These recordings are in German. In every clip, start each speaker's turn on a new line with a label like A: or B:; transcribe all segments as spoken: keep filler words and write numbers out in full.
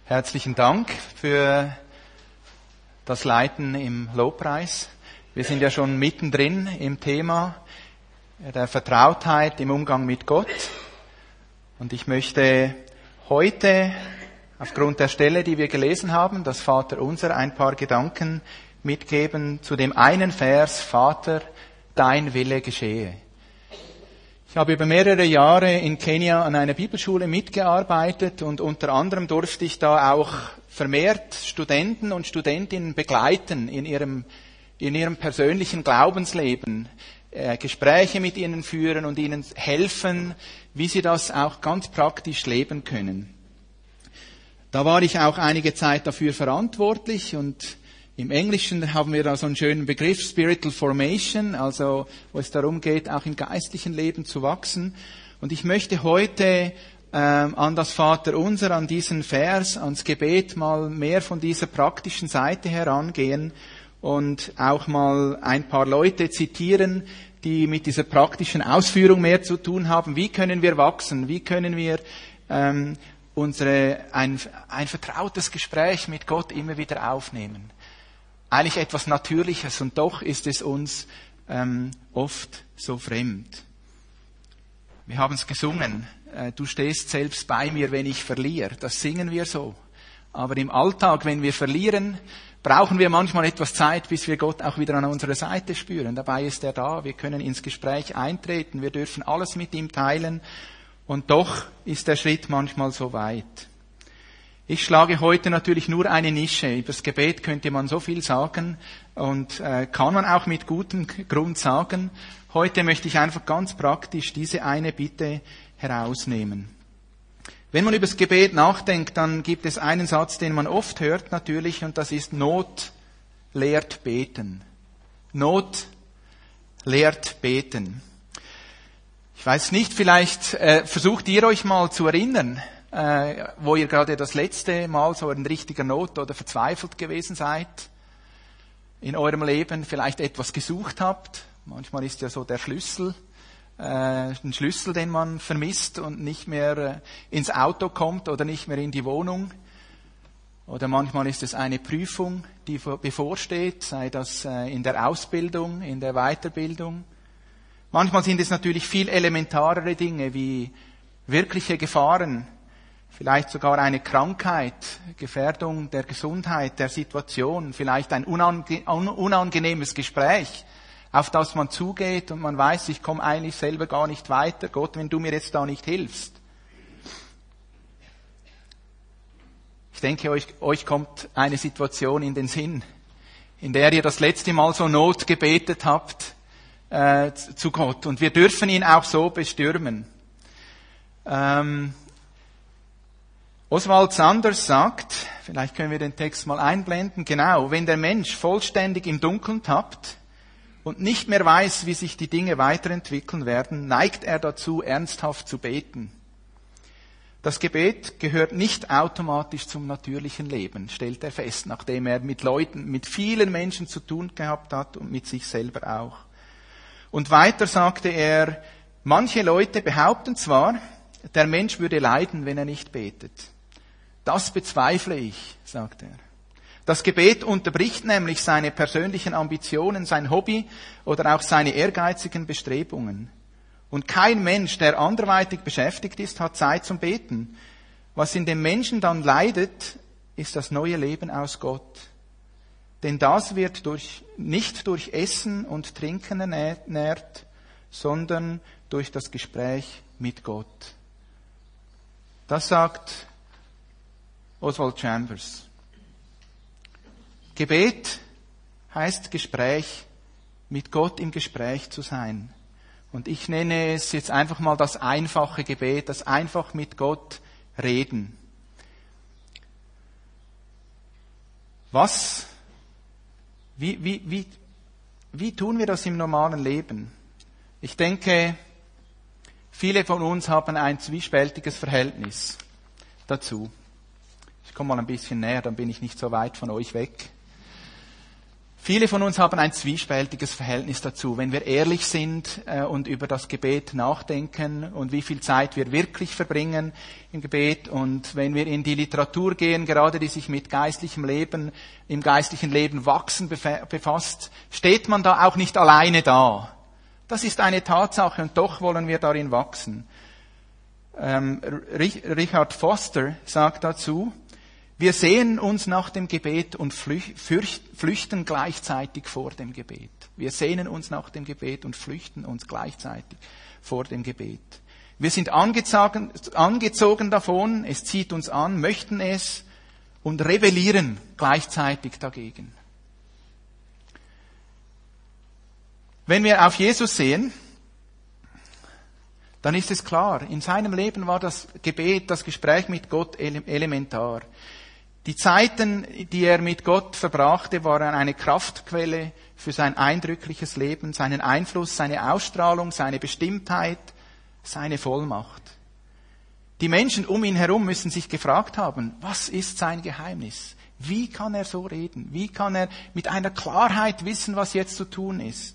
A: Herzlichen Dank für das Leiten im Lobpreis. Wir sind ja schon mittendrin im Thema der Vertrautheit im Umgang mit Gott. Und ich möchte heute aufgrund der Stelle, die wir gelesen haben, das Vaterunser, ein paar Gedanken mitgeben zu dem einen Vers, Vater, dein Wille geschehe. Ich habe über mehrere Jahre in Kenia an einer Bibelschule mitgearbeitet und unter anderem durfte ich da auch vermehrt Studenten und Studentinnen begleiten in ihrem, in ihrem persönlichen Glaubensleben, äh, Gespräche mit ihnen führen und ihnen helfen, wie sie das auch ganz praktisch leben können. Da war ich auch einige Zeit dafür verantwortlich und im Englischen haben wir da so einen schönen Begriff, Spiritual Formation, also wo es darum geht, auch im geistlichen Leben zu wachsen. Und ich möchte heute ähm, an das Vaterunser, an diesen Vers, ans Gebet mal mehr von dieser praktischen Seite herangehen und auch mal ein paar Leute zitieren, die mit dieser praktischen Ausführung mehr zu tun haben. Wie können wir wachsen? Wie können wir ähm, unsere ein, ein vertrautes Gespräch mit Gott immer wieder aufnehmen? Eigentlich etwas Natürliches und doch ist es uns ähm, oft so fremd. Wir haben es gesungen, äh, du stehst selbst bei mir, wenn ich verliere. Das singen wir so. Aber im Alltag, wenn wir verlieren, brauchen wir manchmal etwas Zeit, bis wir Gott auch wieder an unserer Seite spüren. Dabei ist er da, wir können ins Gespräch eintreten, wir dürfen alles mit ihm teilen und doch ist der Schritt manchmal so weit. Ich schlage heute natürlich nur eine Nische. Über das Gebet könnte man so viel sagen und äh, kann man auch mit gutem Grund sagen. Heute möchte ich einfach ganz praktisch diese eine Bitte herausnehmen. Wenn man über das Gebet nachdenkt, dann gibt es einen Satz, den man oft hört natürlich, und das ist Not lehrt beten. Not lehrt beten. Ich weiß nicht, vielleicht äh, versucht ihr euch mal zu erinnern, Äh, wo ihr gerade das letzte Mal so in richtiger Not oder verzweifelt gewesen seid in eurem Leben, vielleicht etwas gesucht habt. Manchmal ist ja so der Schlüssel, äh, ein Schlüssel, den man vermisst und nicht mehr äh, ins Auto kommt oder nicht mehr in die Wohnung. Oder manchmal ist es eine Prüfung, die bevorsteht, sei das äh, in der Ausbildung, in der Weiterbildung. Manchmal sind es natürlich viel elementarere Dinge wie wirkliche Gefahren, vielleicht sogar eine Krankheit, Gefährdung der Gesundheit, der Situation, vielleicht ein unange- unangenehmes Gespräch, auf das man zugeht und man weiß, ich komme eigentlich selber gar nicht weiter. Gott, wenn du mir jetzt da nicht hilfst. Ich denke, euch, euch kommt eine Situation in den Sinn, in der ihr das letzte Mal so Not gebetet habt äh, zu Gott. Und wir dürfen ihn auch so bestürmen. Ähm, Oswald Sanders sagt, vielleicht können wir den Text mal einblenden, genau, wenn der Mensch vollständig im Dunkeln tappt und nicht mehr weiß, wie sich die Dinge weiterentwickeln werden, neigt er dazu, ernsthaft zu beten. Das Gebet gehört nicht automatisch zum natürlichen Leben, stellt er fest, nachdem er mit Leuten, mit vielen Menschen zu tun gehabt hat und mit sich selber auch. Und weiter sagte er, manche Leute behaupten zwar, der Mensch würde leiden, wenn er nicht betet. Das bezweifle ich, sagt er. Das Gebet unterbricht nämlich seine persönlichen Ambitionen, sein Hobby oder auch seine ehrgeizigen Bestrebungen. Und kein Mensch, der anderweitig beschäftigt ist, hat Zeit zum Beten. Was in dem Menschen dann leidet, ist das neue Leben aus Gott. Denn das wird durch, nicht durch Essen und Trinken ernährt, sondern durch das Gespräch mit Gott. Das sagt Oswald Chambers. Gebet heißt Gespräch, mit Gott im Gespräch zu sein. Und ich nenne es jetzt einfach mal das einfache Gebet, das einfach mit Gott reden. Was, wie, wie, wie, wie tun wir das im normalen Leben? Ich denke, viele von uns haben ein zwiespältiges Verhältnis dazu. Ich komme mal ein bisschen näher, dann bin ich nicht so weit von euch weg. Viele von uns haben ein zwiespältiges Verhältnis dazu, wenn wir ehrlich sind äh, und über das Gebet nachdenken und wie viel Zeit wir wirklich verbringen im Gebet. Und wenn wir in die Literatur gehen, gerade die sich mit geistlichem Leben, im geistlichen Leben wachsen befasst, steht man da auch nicht alleine da. Das ist eine Tatsache und doch wollen wir darin wachsen. Ähm, Richard Foster sagt dazu, wir sehen uns nach dem Gebet und flüchten gleichzeitig vor dem Gebet. Wir sehnen uns nach dem Gebet und flüchten uns gleichzeitig vor dem Gebet. Wir sind angezogen, angezogen davon, es zieht uns an, möchten es und rebellieren gleichzeitig dagegen. Wenn wir auf Jesus sehen, dann ist es klar, in seinem Leben war das Gebet, das Gespräch mit Gott elementar. Die Zeiten, die er mit Gott verbrachte, waren eine Kraftquelle für sein eindrückliches Leben, seinen Einfluss, seine Ausstrahlung, seine Bestimmtheit, seine Vollmacht. Die Menschen um ihn herum müssen sich gefragt haben, was ist sein Geheimnis? Wie kann er so reden? Wie kann er mit einer Klarheit wissen, was jetzt zu tun ist?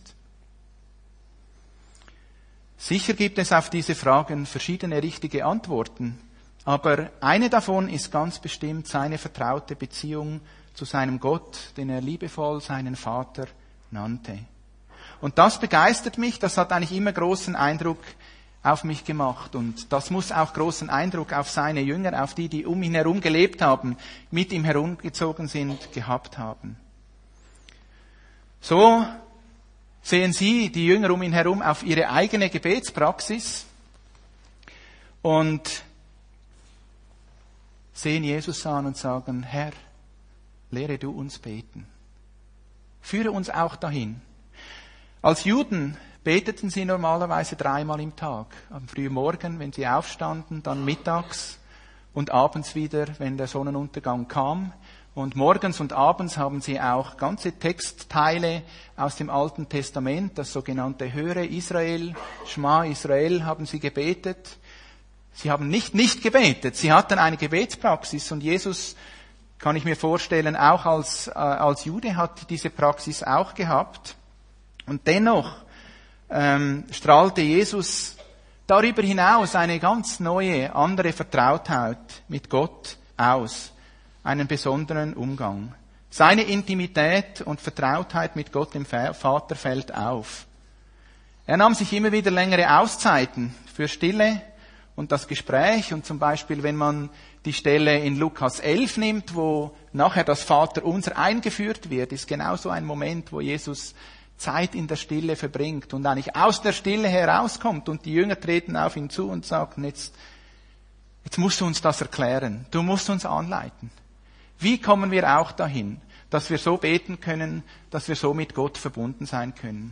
A: Sicher gibt es auf diese Fragen verschiedene richtige Antworten. Aber eine davon ist ganz bestimmt seine vertraute Beziehung zu seinem Gott, den er liebevoll seinen Vater nannte. Und das begeistert mich, das hat eigentlich immer großen Eindruck auf mich gemacht. Und das muss auch großen Eindruck auf seine Jünger, auf die, die um ihn herum gelebt haben, mit ihm herumgezogen sind, gehabt haben. So sehen Sie, die Jünger um ihn herum, auf ihre eigene Gebetspraxis und sehen Jesus an und sagen, Herr, lehre du uns beten. Führe uns auch dahin. Als Juden beteten sie normalerweise dreimal im Tag. Am frühen Morgen, wenn sie aufstanden, dann mittags und abends wieder, wenn der Sonnenuntergang kam. Und morgens und abends haben sie auch ganze Textteile aus dem Alten Testament, das sogenannte Höre Israel, Schma Israel, haben sie gebetet. Sie haben nicht nicht gebetet, sie hatten eine Gebetspraxis und Jesus, kann ich mir vorstellen, auch als, äh, als Jude hat diese Praxis auch gehabt. Und dennoch ähm, strahlte Jesus darüber hinaus eine ganz neue, andere Vertrautheit mit Gott aus, einen besonderen Umgang. Seine Intimität und Vertrautheit mit Gott dem Vater fällt auf. Er nahm sich immer wieder längere Auszeiten für Stille und das Gespräch, und zum Beispiel, wenn man die Stelle in Lukas elf nimmt, wo nachher das Vaterunser eingeführt wird, ist genau so ein Moment, wo Jesus Zeit in der Stille verbringt und eigentlich aus der Stille herauskommt und die Jünger treten auf ihn zu und sagen, jetzt, jetzt musst du uns das erklären, du musst uns anleiten. Wie kommen wir auch dahin, dass wir so beten können, dass wir so mit Gott verbunden sein können?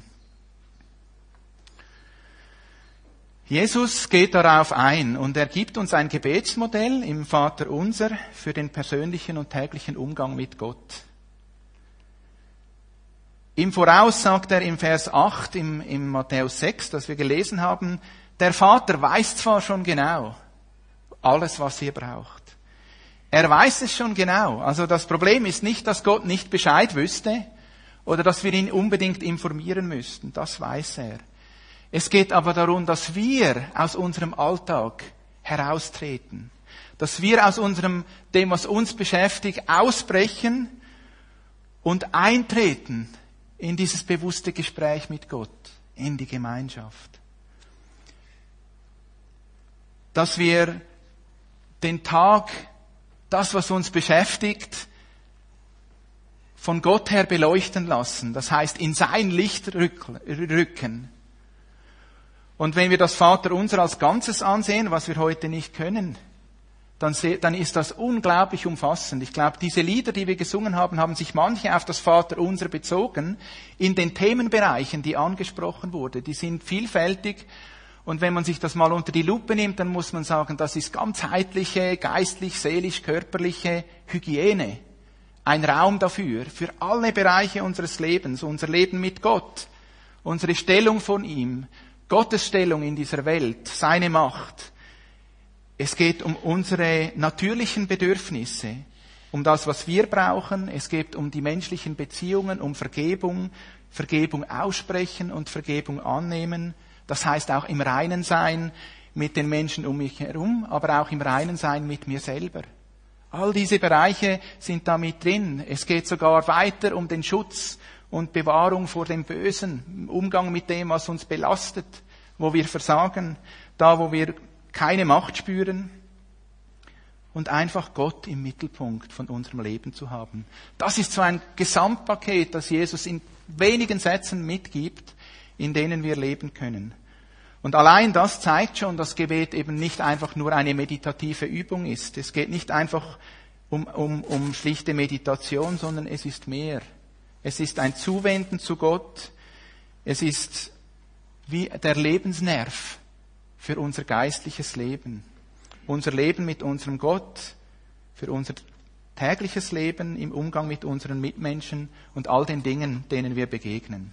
A: Jesus geht darauf ein und er gibt uns ein Gebetsmodell im Vaterunser für den persönlichen und täglichen Umgang mit Gott. Im Voraus sagt er im Vers acht im, im Matthäus sechs, das wir gelesen haben, der Vater weiß zwar schon genau alles, was ihr braucht. Er weiß es schon genau. Also das Problem ist nicht, dass Gott nicht Bescheid wüsste oder dass wir ihn unbedingt informieren müssten. Das weiß er. Es geht aber darum, dass wir aus unserem Alltag heraustreten. Dass wir aus unserem, dem, was uns beschäftigt, ausbrechen und eintreten in dieses bewusste Gespräch mit Gott, in die Gemeinschaft. Dass wir den Tag, das, was uns beschäftigt, von Gott her beleuchten lassen. Das heißt, in sein Licht rücken. Und wenn wir das Vaterunser als Ganzes ansehen, was wir heute nicht können, dann, dann ist das unglaublich umfassend. Ich glaube, diese Lieder, die wir gesungen haben, haben sich manche auf das Vaterunser bezogen, in den Themenbereichen, die angesprochen wurden. Die sind vielfältig. Und wenn man sich das mal unter die Lupe nimmt, dann muss man sagen, das ist ganzheitliche, geistlich, seelisch, körperliche Hygiene. Ein Raum dafür, für alle Bereiche unseres Lebens, unser Leben mit Gott, unsere Stellung von ihm, Gottes Stellung in dieser Welt, seine Macht. Es geht um unsere natürlichen Bedürfnisse. um das, was wir brauchen. Es geht um die menschlichen Beziehungen, um Vergebung, Vergebung aussprechen und Vergebung annehmen. Das heißt auch im Reinen sein mit den Menschen um mich herum, aber auch im Reinen sein mit mir selber. All diese Bereiche sind da mit drin. Es geht sogar weiter um den Schutz und Bewahrung vor dem Bösen, im Umgang mit dem, was uns belastet, wo wir versagen, da, wo wir keine Macht spüren. Und einfach Gott im Mittelpunkt von unserem Leben zu haben. Das ist so ein Gesamtpaket, das Jesus in wenigen Sätzen mitgibt, in denen wir leben können. Und allein das zeigt schon, dass Gebet eben nicht einfach nur eine meditative Übung ist. Es geht nicht einfach um, um, um schlichte Meditation, sondern es ist mehr. Es ist ein Zuwenden zu Gott. Es ist wie der Lebensnerv für unser geistliches Leben. Unser Leben mit unserem Gott, für unser tägliches Leben im Umgang mit unseren Mitmenschen und all den Dingen, denen wir begegnen.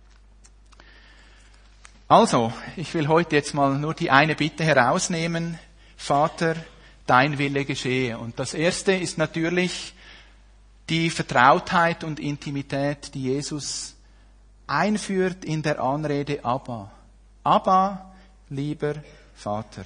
A: Also, ich will heute jetzt mal nur die eine Bitte herausnehmen. Vater, dein Wille geschehe. Und das erste ist natürlich die Vertrautheit und Intimität, die Jesus einführt in der Anrede Abba. Abba, lieber Vater.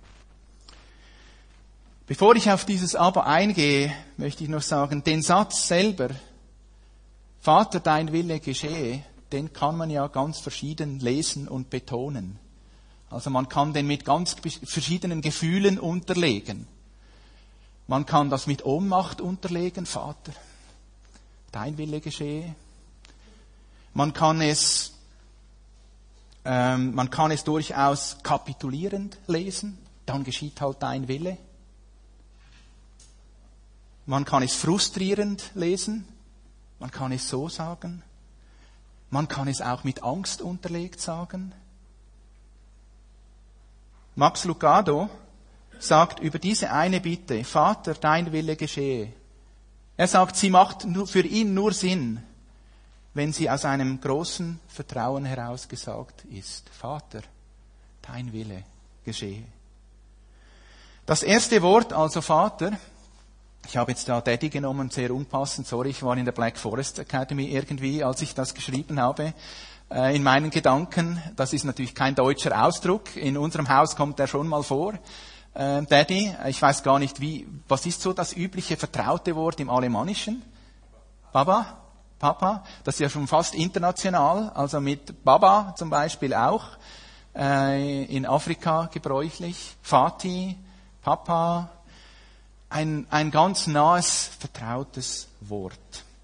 A: Bevor ich auf dieses Abba eingehe, möchte ich noch sagen, den Satz selber, Vater, dein Wille geschehe, den kann man ja ganz verschieden lesen und betonen. Also man kann den mit ganz verschiedenen Gefühlen unterlegen. Man kann das mit Ohnmacht unterlegen, Vater, dein Wille geschehe. Man kann es, ähm, man kann es durchaus kapitulierend lesen, dann geschieht halt dein Wille. Man kann es frustrierend lesen, man kann es so sagen. Man kann es auch mit Angst unterlegt sagen. Max Lucado sagt über diese eine Bitte, Vater, dein Wille geschehe. Er sagt, sie macht für ihn nur Sinn, wenn sie aus einem großen Vertrauen heraus gesagt ist. Vater, dein Wille geschehe. Das erste Wort, also Vater, ich habe jetzt da Daddy genommen, sehr unpassend, sorry, ich war in der Black Forest Academy irgendwie, als ich das geschrieben habe, äh, in meinen Gedanken. Das ist natürlich kein deutscher Ausdruck, in unserem Haus kommt der schon mal vor. Äh, Daddy, ich weiß gar nicht, wie, was ist so das übliche vertraute Wort im Alemannischen? Baba? Papa? Das ist ja schon fast international, also mit Baba zum Beispiel auch, äh, in Afrika gebräuchlich. Vati, Papa, Ein, ein ganz nahes, vertrautes Wort.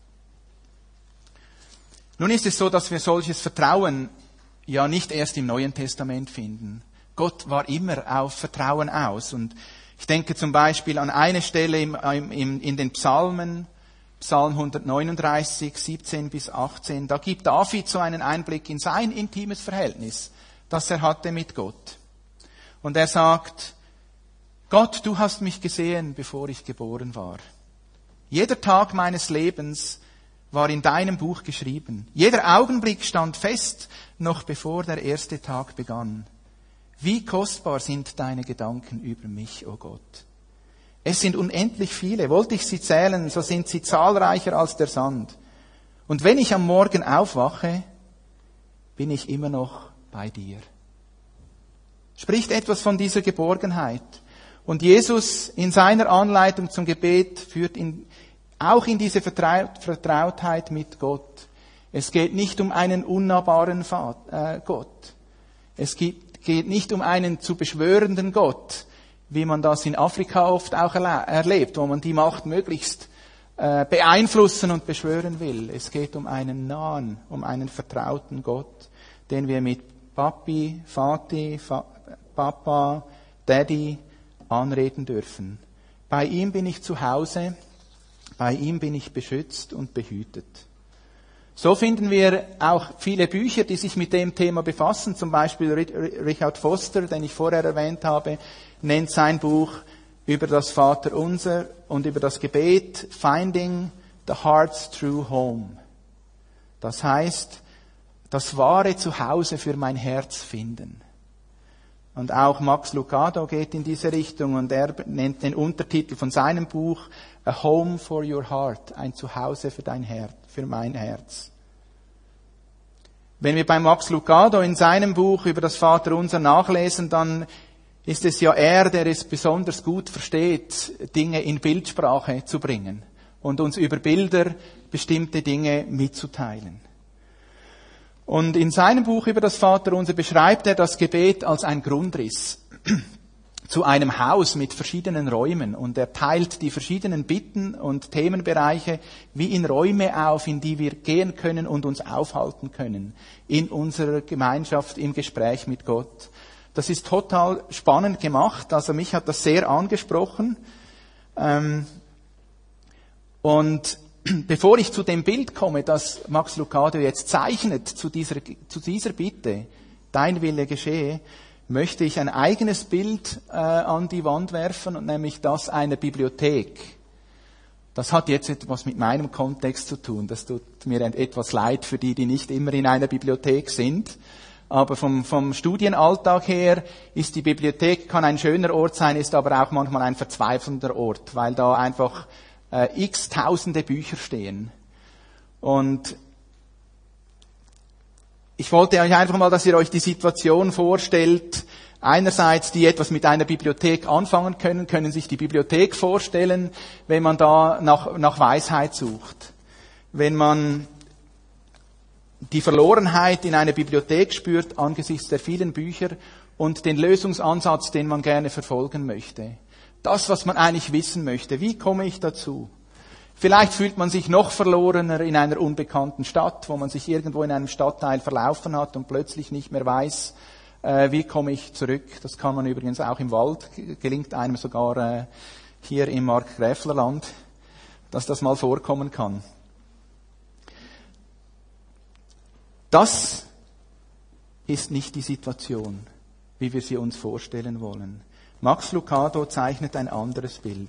A: Nun ist es so, dass wir solches Vertrauen ja nicht erst im Neuen Testament finden. Gott war immer auf Vertrauen aus. Und ich denke zum Beispiel an eine Stelle im, im, in den Psalmen, Psalm hundertneununddreißig, siebzehn bis achtzehn, da gibt David so einen Einblick in sein intimes Verhältnis, das er hatte mit Gott. Und er sagt, Gott, du hast mich gesehen, bevor ich geboren war. Jeder Tag meines Lebens war in deinem Buch geschrieben. Jeder Augenblick stand fest, noch bevor der erste Tag begann. Wie kostbar sind deine Gedanken über mich, o Gott. Es sind unendlich viele. Wollte ich sie zählen, so sind sie zahlreicher als der Sand. Und wenn ich am Morgen aufwache, bin ich immer noch bei dir. Spricht etwas von dieser Geborgenheit. Und Jesus in seiner Anleitung zum Gebet führt ihn auch in diese Vertrautheit mit Gott. Es geht nicht um einen unnahbaren Gott. Es geht nicht um einen zu beschwörenden Gott, wie man das in Afrika oft auch erlebt, wo man die Macht möglichst beeinflussen und beschwören will. Es geht um einen nahen, um einen vertrauten Gott, den wir mit Papi, Vati, Papa, Daddy anreden dürfen. Bei ihm bin ich zu Hause, bei ihm bin ich beschützt und behütet. So finden wir auch viele Bücher, die sich mit dem Thema befassen. Zum Beispiel Richard Foster, den ich vorher erwähnt habe, nennt sein Buch über das Vaterunser und über das Gebet Finding the Heart's True Home. Das heißt, das wahre Zuhause für mein Herz finden. Und auch Max Lucado geht in diese Richtung und er nennt den Untertitel von seinem Buch A Home for Your Heart, ein Zuhause für dein Herz, für mein Herz. Wenn wir bei Max Lucado in seinem Buch über das Vaterunser nachlesen, dann ist es ja er, der es besonders gut versteht, Dinge in Bildsprache zu bringen und uns über Bilder bestimmte Dinge mitzuteilen. Und in seinem Buch über das Vaterunser beschreibt er das Gebet als ein Grundriss zu einem Haus mit verschiedenen Räumen. Und er teilt die verschiedenen Bitten und Themenbereiche wie in Räume auf, in die wir gehen können und uns aufhalten können. In unserer Gemeinschaft, im Gespräch mit Gott. Das ist total spannend gemacht. Also mich hat das sehr angesprochen. Und bevor ich zu dem Bild komme, das Max Lucado jetzt zeichnet, zu dieser, zu dieser Bitte, dein Wille geschehe, möchte ich ein eigenes Bild äh, an die Wand werfen, und nämlich das einer Bibliothek. Das hat jetzt etwas mit meinem Kontext zu tun. Das tut mir etwas leid für die, die nicht immer in einer Bibliothek sind. Aber vom, vom Studienalltag her ist die Bibliothek, kann ein schöner Ort sein, ist aber auch manchmal ein verzweifelnder Ort, weil da einfach äh, x tausende Bücher stehen. Und ich wollte euch einfach mal, dass ihr euch die Situation vorstellt. Einerseits, die etwas mit einer Bibliothek anfangen können, können sich die Bibliothek vorstellen, wenn man da nach, nach Weisheit sucht. Wenn man die Verlorenheit in einer Bibliothek spürt angesichts der vielen Bücher und den Lösungsansatz, den man gerne verfolgen möchte. Das, was man eigentlich wissen möchte. Wie komme ich dazu? Vielleicht fühlt man sich noch verlorener in einer unbekannten Stadt, wo man sich irgendwo in einem Stadtteil verlaufen hat und plötzlich nicht mehr weiß, äh, wie komme ich zurück. Das kann man übrigens auch im Wald, gelingt einem sogar äh, hier im Markgräflerland, dass das mal vorkommen kann. Das ist nicht die Situation, wie wir sie uns vorstellen wollen. Max Lucado zeichnet ein anderes Bild.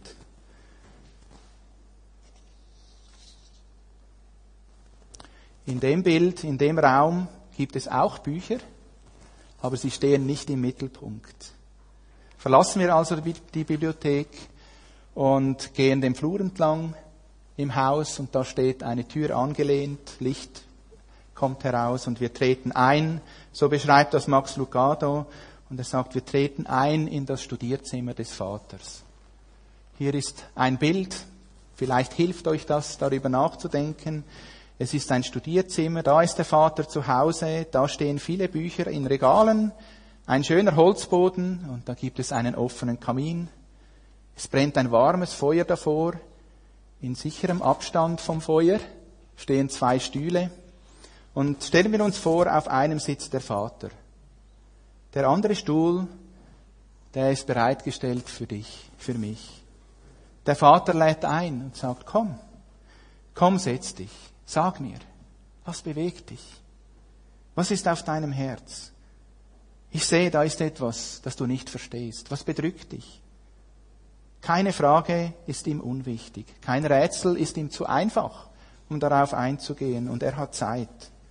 A: In dem Bild, in dem Raum gibt es auch Bücher, aber sie stehen nicht im Mittelpunkt. Verlassen wir also die Bibliothek und gehen den Flur entlang im Haus, und da steht eine Tür angelehnt, Licht kommt heraus und wir treten ein. So beschreibt das Max Lucado. Und er sagt, wir treten ein in das Studierzimmer des Vaters. Hier ist ein Bild, vielleicht hilft euch das, darüber nachzudenken. Es ist ein Studierzimmer, da ist der Vater zu Hause, da stehen viele Bücher in Regalen, ein schöner Holzboden und da gibt es einen offenen Kamin. Es brennt ein warmes Feuer davor. In sicherem Abstand vom Feuer stehen zwei Stühle. Und stellen wir uns vor, auf einem sitzt der Vater. Der andere Stuhl, der ist bereitgestellt für dich, für mich. Der Vater lädt ein und sagt, komm, komm, setz dich, sag mir, was bewegt dich? Was ist auf deinem Herz? Ich sehe, da ist etwas, das du nicht verstehst. Was bedrückt dich? Keine Frage ist ihm unwichtig. Kein Rätsel ist ihm zu einfach, um darauf einzugehen. Und er hat Zeit.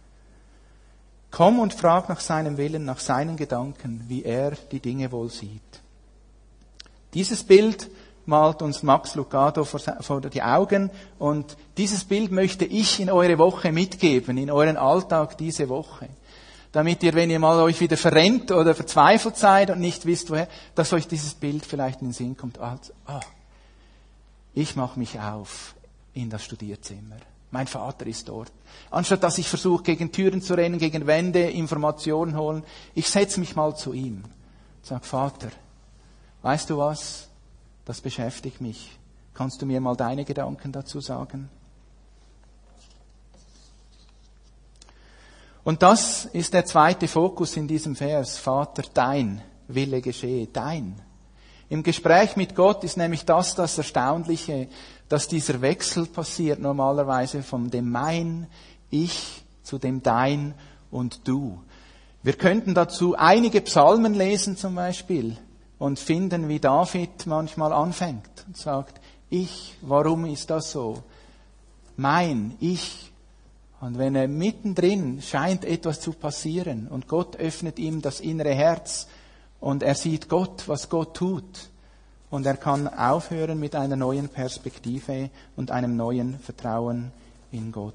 A: Komm und frag nach seinem Willen, nach seinen Gedanken, wie er die Dinge wohl sieht. Dieses Bild malt uns Max Lucado vor die Augen, und dieses Bild möchte ich in eure Woche mitgeben, in euren Alltag diese Woche. Damit ihr, wenn ihr mal euch wieder verrennt oder verzweifelt seid und nicht wisst, woher, dass euch dieses Bild vielleicht in den Sinn kommt. Also, ah, ich mache mich auf in das Studierzimmer. Mein Vater ist dort. Anstatt dass ich versuche, gegen Türen zu rennen, gegen Wände, Informationen holen, ich setze mich mal zu ihm. Sag, Vater, weißt du was? Das beschäftigt mich. Kannst du mir mal deine Gedanken dazu sagen? Und das ist der zweite Fokus in diesem Vers. Vater, dein Wille geschehe, dein. Im Gespräch mit Gott ist nämlich das das Erstaunliche, dass dieser Wechsel passiert normalerweise von dem mein, ich zu dem dein und du. Wir könnten dazu einige Psalmen lesen zum Beispiel und finden, wie David manchmal anfängt und sagt, ich, warum ist das so? Mein, ich. Und wenn er mittendrin scheint etwas zu passieren und Gott öffnet ihm das innere Herz und er sieht Gott, was Gott tut. Und er kann aufhören mit einer neuen Perspektive und einem neuen Vertrauen in Gott.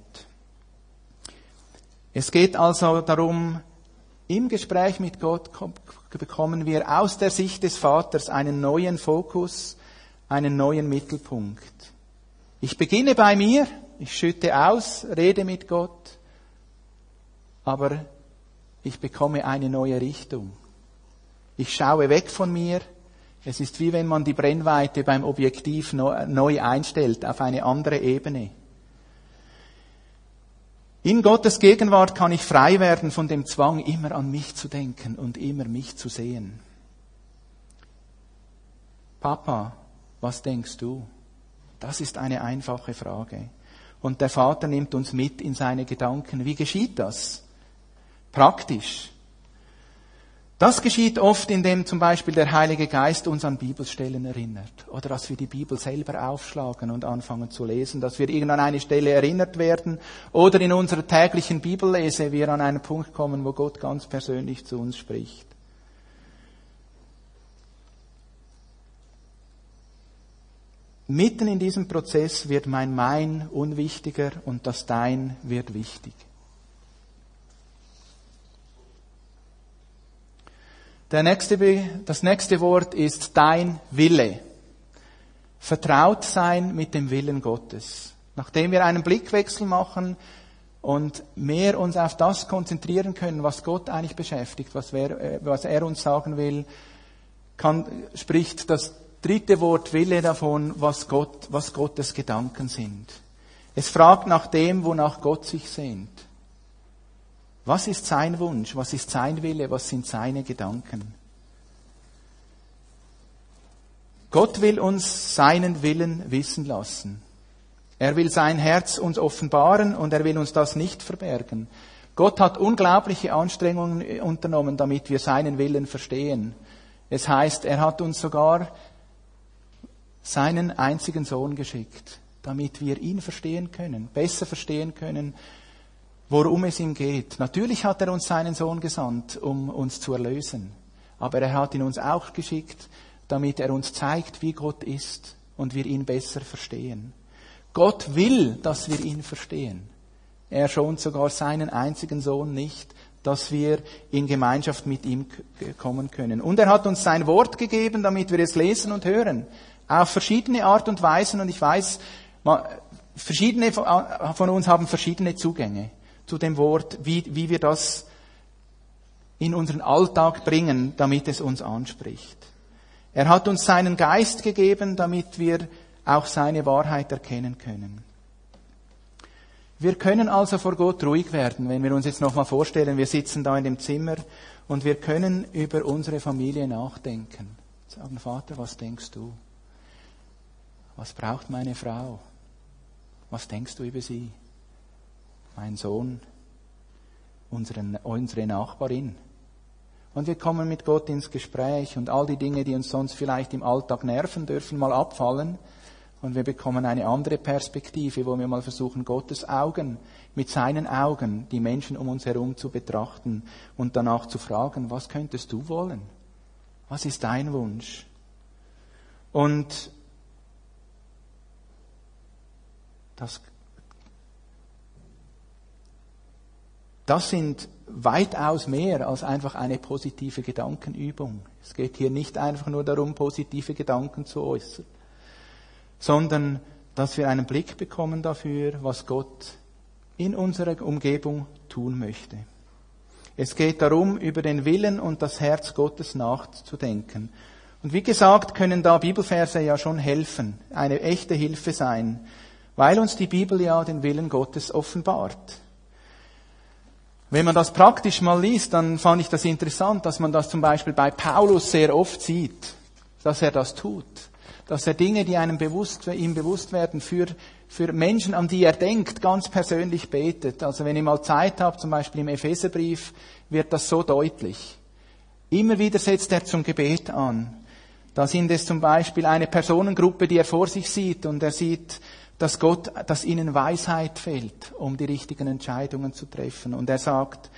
A: Es geht also darum, im Gespräch mit Gott bekommen wir aus der Sicht des Vaters einen neuen Fokus, einen neuen Mittelpunkt. Ich beginne bei mir, ich schütte aus, rede mit Gott, aber ich bekomme eine neue Richtung. Ich schaue weg von mir. Es ist wie wenn man die Brennweite beim Objektiv neu einstellt auf eine andere Ebene. In Gottes Gegenwart kann ich frei werden von dem Zwang, immer an mich zu denken und immer mich zu sehen. Papa, was denkst du? Das ist eine einfache Frage. Und der Vater nimmt uns mit in seine Gedanken. Wie geschieht das? Praktisch. Das geschieht oft, indem zum Beispiel der Heilige Geist uns an Bibelstellen erinnert. Oder dass wir die Bibel selber aufschlagen und anfangen zu lesen. Dass wir irgendwann an eine Stelle erinnert werden. Oder in unserer täglichen Bibellese wir an einen Punkt kommen, wo Gott ganz persönlich zu uns spricht. Mitten in diesem Prozess wird mein Mein unwichtiger und das Dein wird wichtig. Der nächste, das nächste Wort ist dein Wille. Vertraut sein mit dem Willen Gottes. Nachdem wir einen Blickwechsel machen und mehr uns auf das konzentrieren können, was Gott eigentlich beschäftigt, was, wir, was er uns sagen will, kann, spricht das dritte Wort Wille davon, was Gott, was Gottes Gedanken sind. Es fragt nach dem, wonach Gott sich sehnt. Was ist sein Wunsch? Was ist sein Wille? Was sind seine Gedanken? Gott will uns seinen Willen wissen lassen. Er will sein Herz uns offenbaren und er will uns das nicht verbergen. Gott hat unglaubliche Anstrengungen unternommen, damit wir seinen Willen verstehen. Es heißt, er hat uns sogar seinen einzigen Sohn geschickt, damit wir ihn verstehen können, besser verstehen können, worum es ihm geht. Natürlich hat er uns seinen Sohn gesandt, um uns zu erlösen. Aber er hat ihn uns auch geschickt, damit er uns zeigt, wie Gott ist und wir ihn besser verstehen. Gott will, dass wir ihn verstehen. Er schont sogar seinen einzigen Sohn nicht, dass wir in Gemeinschaft mit ihm kommen können. Und er hat uns sein Wort gegeben, damit wir es lesen und hören. Auf verschiedene Art und Weisen. Und ich weiß, verschiedene von uns haben verschiedene Zugänge zu dem Wort, wie, wie wir das in unseren Alltag bringen, damit es uns anspricht. Er hat uns seinen Geist gegeben, damit wir auch seine Wahrheit erkennen können. Wir können also vor Gott ruhig werden, wenn wir uns jetzt nochmal vorstellen, wir sitzen da in dem Zimmer und wir können über unsere Familie nachdenken. Sagen, Vater, was denkst du? Was braucht meine Frau? Was denkst du über sie? Mein Sohn, unsere, unsere Nachbarin. Und wir kommen mit Gott ins Gespräch und all die Dinge, die uns sonst vielleicht im Alltag nerven, dürfen mal abfallen. Und wir bekommen eine andere Perspektive, wo wir mal versuchen, Gottes Augen, mit seinen Augen, die Menschen um uns herum zu betrachten und danach zu fragen, was könntest du wollen? Was ist dein Wunsch? Und das Das sind weitaus mehr als einfach eine positive Gedankenübung. Es geht hier nicht einfach nur darum, positive Gedanken zu äußern, sondern dass wir einen Blick bekommen dafür, was Gott in unserer Umgebung tun möchte. Es geht darum, über den Willen und das Herz Gottes nachzudenken. Und wie gesagt, können da Bibelverse ja schon helfen, eine echte Hilfe sein, weil uns die Bibel ja den Willen Gottes offenbart. Wenn man das praktisch mal liest, dann fand ich das interessant, dass man das zum Beispiel bei Paulus sehr oft sieht, dass er das tut. Dass er Dinge, die einem bewusst, ihm bewusst werden, für, für Menschen, an die er denkt, ganz persönlich betet. Also wenn ihr mal Zeit habt, zum Beispiel im Epheserbrief, wird das so deutlich. Immer wieder setzt er zum Gebet an. Da sind es zum Beispiel eine Personengruppe, die er vor sich sieht und er sieht, dass Gott, dass ihnen Weisheit fehlt, um die richtigen Entscheidungen zu treffen. Und er sagt,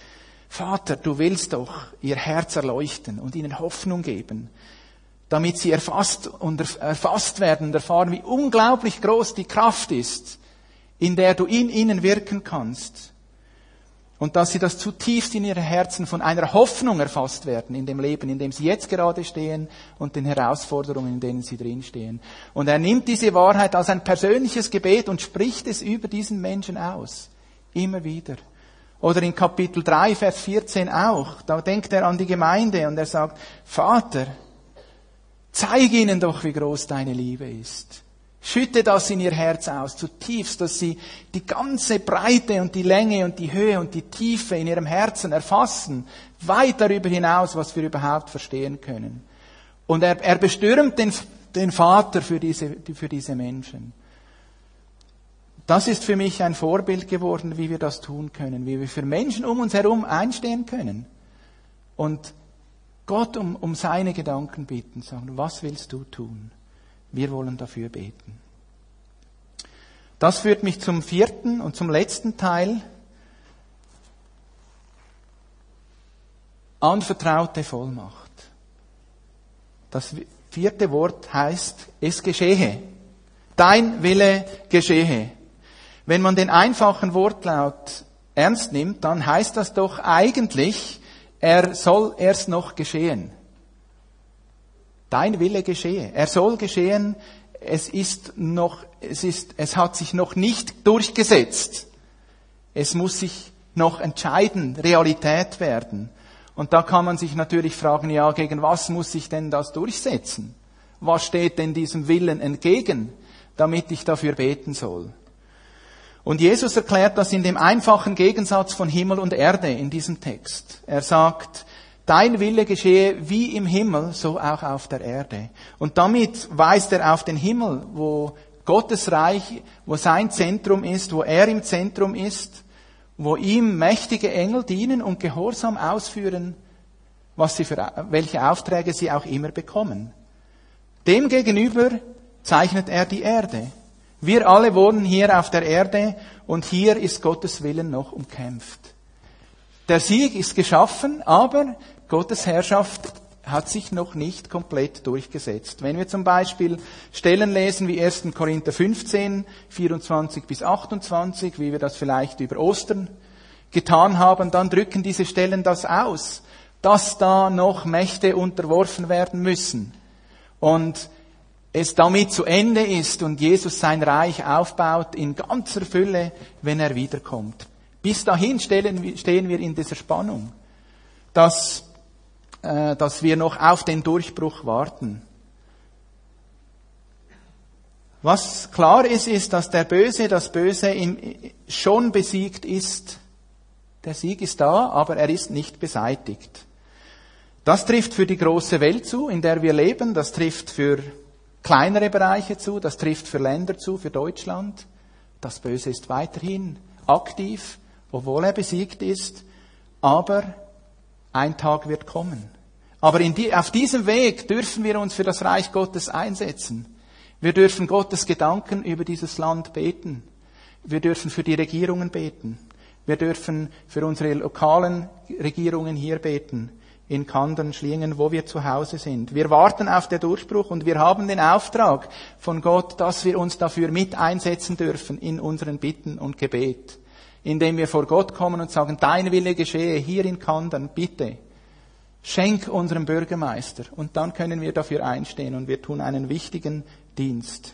A: Vater, du willst doch ihr Herz erleuchten und ihnen Hoffnung geben, damit sie erfasst und erfasst werden und erfahren, wie unglaublich groß die Kraft ist, in der du in ihnen wirken kannst. Und dass sie das zutiefst in ihren Herzen von einer Hoffnung erfasst werden in dem Leben, in dem sie jetzt gerade stehen und den Herausforderungen, in denen sie drinstehen. Und er nimmt diese Wahrheit als ein persönliches Gebet und spricht es über diesen Menschen aus. Immer wieder. Oder in Kapitel drei, Vers vierzehn auch. Da denkt er an die Gemeinde und er sagt, Vater, zeig ihnen doch, wie groß deine Liebe ist. Schütte das in ihr Herz aus, zutiefst, dass sie die ganze Breite und die Länge und die Höhe und die Tiefe in ihrem Herzen erfassen, weit darüber hinaus, was wir überhaupt verstehen können. Und er, er bestürmt den, den Vater für diese, für diese Menschen. Das ist für mich ein Vorbild geworden, wie wir das tun können, wie wir für Menschen um uns herum einstehen können und Gott um, um seine Gedanken bitten, sagen, was willst du tun? Wir wollen dafür beten. Das führt mich zum vierten und zum letzten Teil. Anvertraute Vollmacht. Das vierte Wort heißt, es geschehe. Dein Wille geschehe. Wenn man den einfachen Wortlaut ernst nimmt, dann heißt das doch eigentlich, er soll erst noch geschehen. Dein Wille geschehe. Er soll geschehen. Es ist noch, es ist, es hat sich noch nicht durchgesetzt. Es muss sich noch entscheiden, Realität werden. Und da kann man sich natürlich fragen, ja, gegen was muss sich denn das durchsetzen? Was steht denn diesem Willen entgegen, damit ich dafür beten soll? Und Jesus erklärt das in dem einfachen Gegensatz von Himmel und Erde in diesem Text. Er sagt, dein Wille geschehe wie im Himmel, so auch auf der Erde. Und damit weist er auf den Himmel, wo Gottes Reich, wo sein Zentrum ist, wo er im Zentrum ist, wo ihm mächtige Engel dienen und gehorsam ausführen, was sie für, welche Aufträge sie auch immer bekommen. Demgegenüber zeichnet er die Erde. Wir alle wohnen hier auf der Erde und hier ist Gottes Willen noch umkämpft. Der Sieg ist geschaffen, aber Gottes Herrschaft hat sich noch nicht komplett durchgesetzt. Wenn wir zum Beispiel Stellen lesen wie erster Korinther fünfzehn, vierundzwanzig bis achtundzwanzig, wie wir das vielleicht über Ostern getan haben, dann drücken diese Stellen das aus, dass da noch Mächte unterworfen werden müssen und es damit zu Ende ist und Jesus sein Reich aufbaut in ganzer Fülle, wenn er wiederkommt. Bis dahin stehen wir in dieser Spannung, dass, äh, dass wir noch auf den Durchbruch warten. Was klar ist, ist, dass der Böse, das Böse im, schon besiegt ist. Der Sieg ist da, aber er ist nicht beseitigt. Das trifft für die große Welt zu, in der wir leben. Das trifft für kleinere Bereiche zu. Das trifft für Länder zu, für Deutschland. Das Böse ist weiterhin aktiv, obwohl er besiegt ist. Aber ein Tag wird kommen. Aber in die, auf diesem Weg dürfen wir uns für das Reich Gottes einsetzen. Wir dürfen Gottes Gedanken über dieses Land beten. Wir dürfen für die Regierungen beten. Wir dürfen für unsere lokalen Regierungen hier beten. In Kandern, Schlingen, wo wir zu Hause sind. Wir warten auf den Durchbruch und wir haben den Auftrag von Gott, dass wir uns dafür mit einsetzen dürfen in unseren Bitten und Gebet. Indem wir vor Gott kommen und sagen, dein Wille geschehe hier in Kandern, bitte. Schenk unserem Bürgermeister. Und dann können wir dafür einstehen und wir tun einen wichtigen Dienst.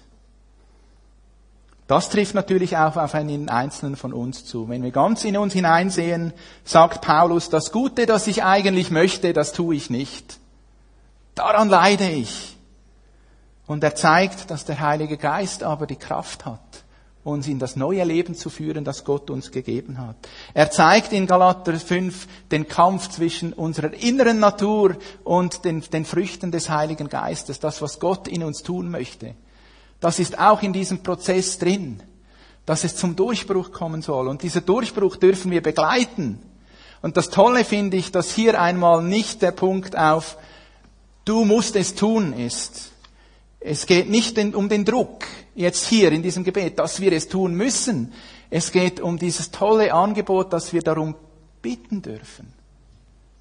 A: Das trifft natürlich auch auf einen Einzelnen von uns zu. Wenn wir ganz in uns hineinsehen, sagt Paulus, das Gute, das ich eigentlich möchte, das tue ich nicht. Daran leide ich. Und er zeigt, dass der Heilige Geist aber die Kraft hat, uns in das neue Leben zu führen, das Gott uns gegeben hat. Er zeigt in Galater fünf den Kampf zwischen unserer inneren Natur und den, den Früchten des Heiligen Geistes, das, was Gott in uns tun möchte. Das ist auch in diesem Prozess drin, dass es zum Durchbruch kommen soll. Und dieser Durchbruch dürfen wir begleiten. Und das Tolle finde ich, dass hier einmal nicht der Punkt auf, du musst es tun ist. Es geht nicht um den Druck, jetzt hier in diesem Gebet, dass wir es tun müssen. Es geht um dieses tolle Angebot, dass wir darum bitten dürfen.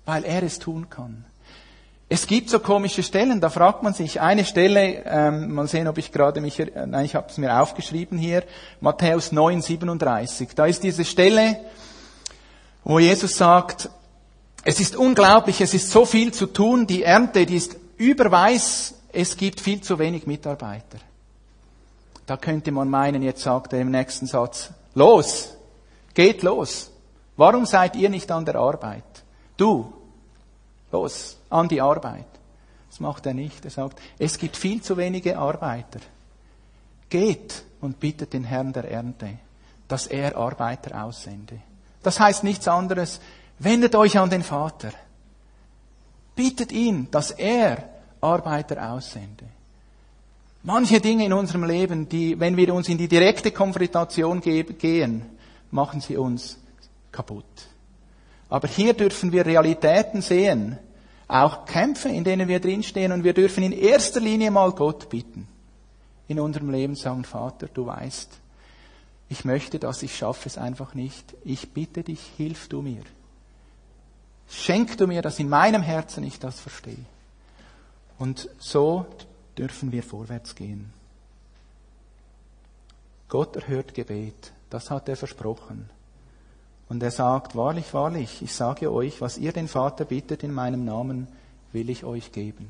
A: weil er es tun kann. Es gibt so komische Stellen, da fragt man sich, eine Stelle, ähm, mal sehen, ob ich gerade mich, äh, nein, ich habe es mir aufgeschrieben hier, Matthäus neun, siebenunddreißig. Da ist diese Stelle, wo Jesus sagt, es ist unglaublich, es ist so viel zu tun, die Ernte, die ist überweiß, es gibt viel zu wenig Mitarbeiter. Da könnte man meinen, jetzt sagt er im nächsten Satz, los, geht los. Warum seid ihr nicht an der Arbeit? Du, los, an die Arbeit. Das macht er nicht. Er sagt, es gibt viel zu wenige Arbeiter. Geht und bittet den Herrn der Ernte, dass er Arbeiter aussende. Das heißt nichts anderes, wendet euch an den Vater. Bittet ihn, dass er Arbeiter aussende. Manche Dinge in unserem Leben, die, wenn wir uns in die direkte Konfrontation gehen, machen sie uns kaputt. Aber hier dürfen wir Realitäten sehen, auch Kämpfe, in denen wir drinstehen, und wir dürfen in erster Linie mal Gott bitten. In unserem Leben sagen, Vater, du weißt, ich möchte das, ich schaffe es einfach nicht. Ich bitte dich, hilf du mir. Schenk du mir, dass in meinem Herzen ich das verstehe. Und so dürfen wir vorwärts gehen. Gott erhört Gebet, das hat er versprochen. Und er sagt, wahrlich, wahrlich, ich sage euch, was ihr den Vater bittet in meinem Namen, will ich euch geben.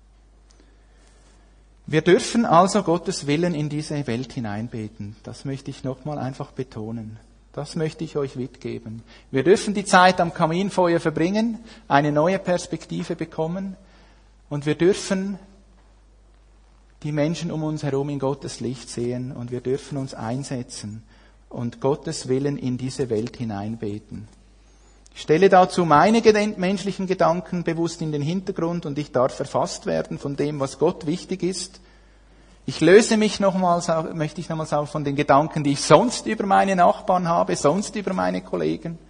A: Wir dürfen also Gottes Willen in diese Welt hineinbeten. Das möchte ich nochmal einfach betonen. Das möchte ich euch mitgeben. Wir dürfen die Zeit am Kaminfeuer verbringen, eine neue Perspektive bekommen, und wir dürfen die Menschen um uns herum in Gottes Licht sehen, und wir dürfen uns einsetzen und Gottes Willen in diese Welt hineinbeten. Ich stelle dazu meine menschlichen Gedanken bewusst in den Hintergrund, und ich darf erfasst werden von dem, was Gott wichtig ist. Ich löse mich nochmals, möchte ich nochmals auch von den Gedanken, die ich sonst über meine Nachbarn habe, sonst über meine Kollegen,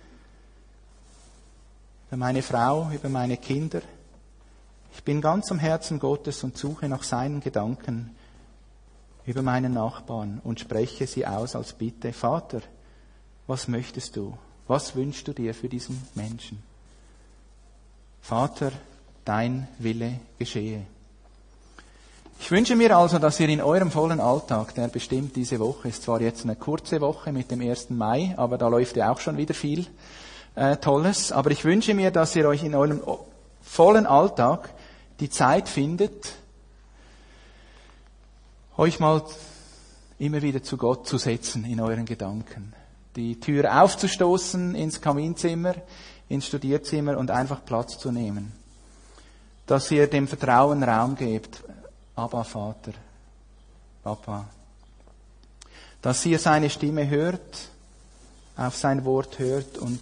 A: über meine Frau, über meine Kinder. Ich bin ganz am Herzen Gottes und suche nach seinen Gedanken über meinen Nachbarn und spreche sie aus als Bitte. Vater, was möchtest du? Was wünschst du dir für diesen Menschen? Vater, dein Wille geschehe. Ich wünsche mir also, dass ihr in eurem vollen Alltag, der bestimmt diese Woche ist, zwar jetzt eine kurze Woche mit dem ersten Mai, aber da läuft ja auch schon wieder viel äh, Tolles, aber ich wünsche mir, dass ihr euch in eurem vollen Alltag die Zeit findet, euch mal immer wieder zu Gott zu setzen in euren Gedanken. Die Tür aufzustoßen ins Kaminzimmer, ins Studierzimmer und einfach Platz zu nehmen. Dass ihr dem Vertrauen Raum gebt. Abba, Vater, Papa. Dass ihr seine Stimme hört, auf sein Wort hört und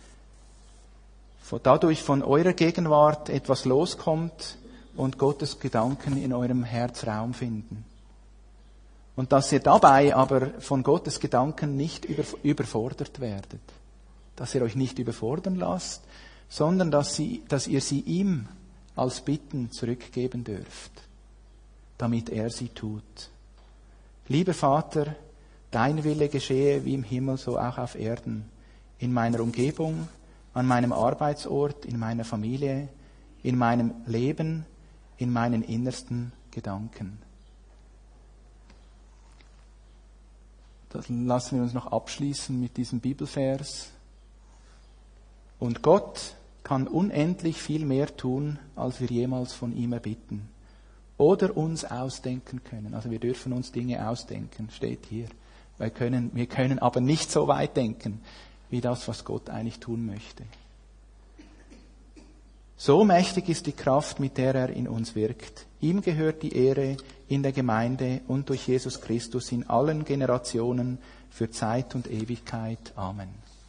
A: dadurch von eurer Gegenwart etwas loskommt und Gottes Gedanken in eurem Herz Raum finden. Und dass ihr dabei aber von Gottes Gedanken nicht überfordert werdet. Dass ihr euch nicht überfordern lasst, sondern dass, sie, dass ihr sie ihm als Bitten zurückgeben dürft, damit er sie tut. Lieber Vater, dein Wille geschehe wie im Himmel, so auch auf Erden, in meiner Umgebung, an meinem Arbeitsort, in meiner Familie, in meinem Leben, in meinen innersten Gedanken. Das lassen wir uns noch abschließen mit diesem Bibelvers. Und Gott kann unendlich viel mehr tun, als wir jemals von ihm erbitten oder uns ausdenken können. Also wir dürfen uns Dinge ausdenken, steht hier. Wir können, wir können aber nicht so weit denken, wie das, was Gott eigentlich tun möchte. So mächtig ist die Kraft, mit der er in uns wirkt. Ihm gehört die Ehre in der Gemeinde und durch Jesus Christus in allen Generationen für Zeit und Ewigkeit. Amen.